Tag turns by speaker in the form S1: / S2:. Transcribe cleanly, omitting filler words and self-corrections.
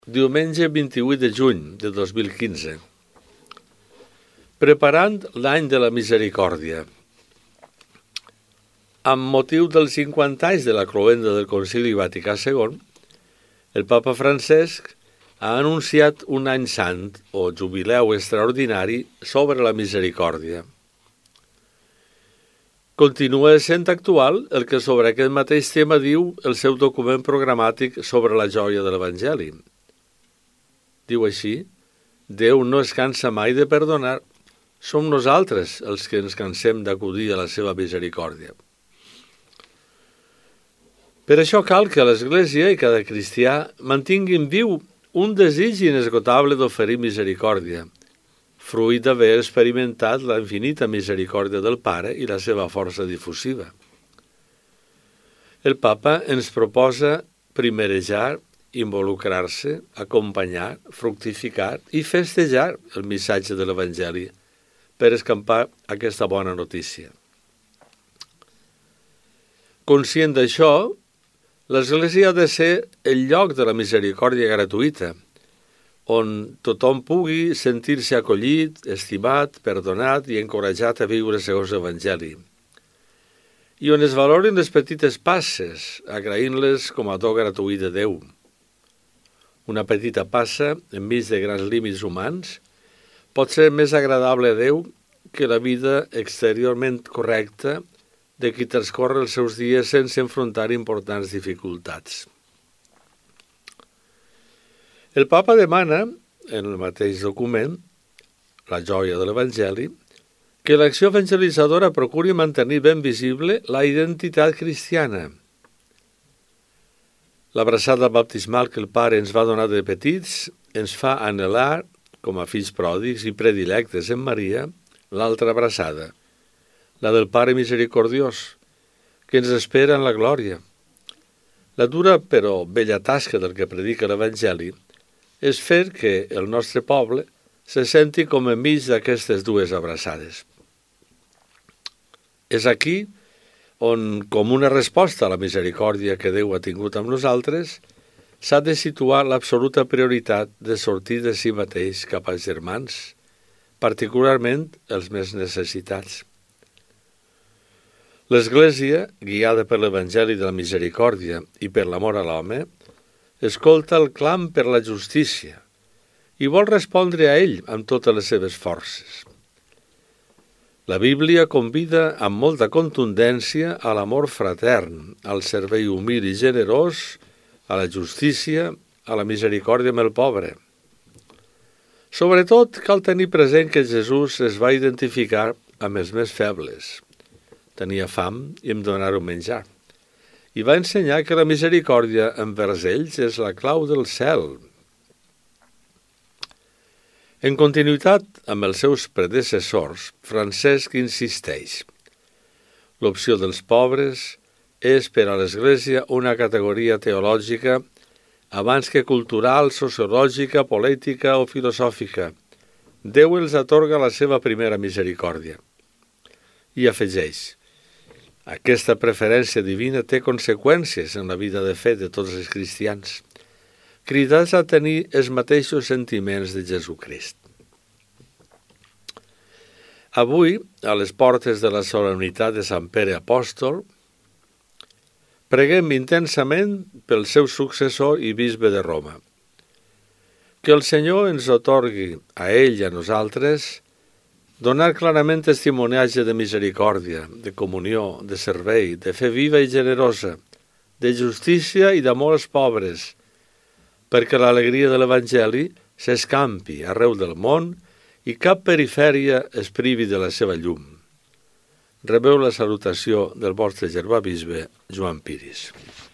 S1: Diumenge 28 de juny de 2015. Preparant l'any de la misericòrdia. Amb motiu dels 50 anys de la cloenda del Concili Vaticà II, el papa Francesc ha anunciat un any sant o jubileu extraordinari sobre la misericòrdia. Continua sent actual el que sobre aquest mateix tema diu el seu document programàtic sobre la joia de l'Evangeli. Diu així: Déu no es cansa mai de perdonar, som nosaltres els que ens cansem d'acudir a la seva misericòrdia. Per això cal que l'Església i cada cristià mantinguin viu un desig inesgotable d'oferir misericòrdia, fruit d'haver experimentat la infinita misericòrdia del Pare i la seva força difusiva. El Papa ens proposa primerejar, involucrar-se, acompanyar, fructificar i festejar el missatge de l'Evangeli per escampar aquesta bona notícia. Conscient d'això, l'Església ha de ser el lloc de la misericòrdia gratuïta, on tothom pugui sentir-se acollit, estimat, perdonat i encoratjat a viure segons l'Evangeli, i on es valorin les petites passes, agraint-les com a do gratuït de Déu. Una petita passa, enmig de grans límits humans, pot ser més agradable a Déu que la vida exteriorment correcta de qui transcorre els seus dies sense enfrontar importants dificultats. El Papa demana, en el mateix document, la joia de l'Evangeli, que l'acció evangelitzadora procuri mantenir ben visible la identitat cristiana. L'abraçada baptismal que el Pare ens va donar de petits ens fa anhelar, com a fills pròdigs i predilectes en Maria, l'altra abraçada, la del Pare misericordiós, que ens espera en la glòria. La dura però bella tasca del que predica l'Evangeli és fer que el nostre poble se senti com enmig d'aquestes dues abraçades. És aquí on, com una resposta a la misericòrdia que Déu ha tingut amb nosaltres, s'ha de situar l'absoluta prioritat de sortir de si mateix cap als germans, particularment els més necessitats. L'Església, guiada per l'Evangeli de la misericòrdia i per l'amor a l'home, escolta el clam per la justícia i vol respondre a ell amb totes les seves forces. La Bíblia convida amb molta contundència a l'amor fratern, al servei humil i generós, a la justícia, a la misericòrdia amb el pobre. Sobretot, cal tenir present que Jesús es va identificar amb els més febles. Tenia fam i em donaron menjar. I va ensenyar que la misericòrdia envers ells és la clau del cel. En continuïtat amb els seus predecessors, Francesc insisteix: l'opció dels pobres és per a l'Església una categoria teològica abans que cultural, sociològica, política o filosòfica. Déu els atorga la seva primera misericòrdia. I afegeix: aquesta preferència divina té conseqüències en la vida de fe de tots els cristians, cridats a tenir els mateixos sentiments de Jesucrist. Avui, a les portes de la solemnitat de Sant Pere Apòstol, preguem intensament pel seu successor i bisbe de Roma. Que el Senyor ens atorgui, a ell i a nosaltres, donar clarament testimoniatge de misericòrdia, de comunió, de servei, de fe viva i generosa, de justícia i d'amor als pobres, perquè l'alegria de l'Evangeli s'escampi arreu del món i cap perifèria es privi de la seva llum. Rebeu la salutació del vostre germà bisbe Joan Piris.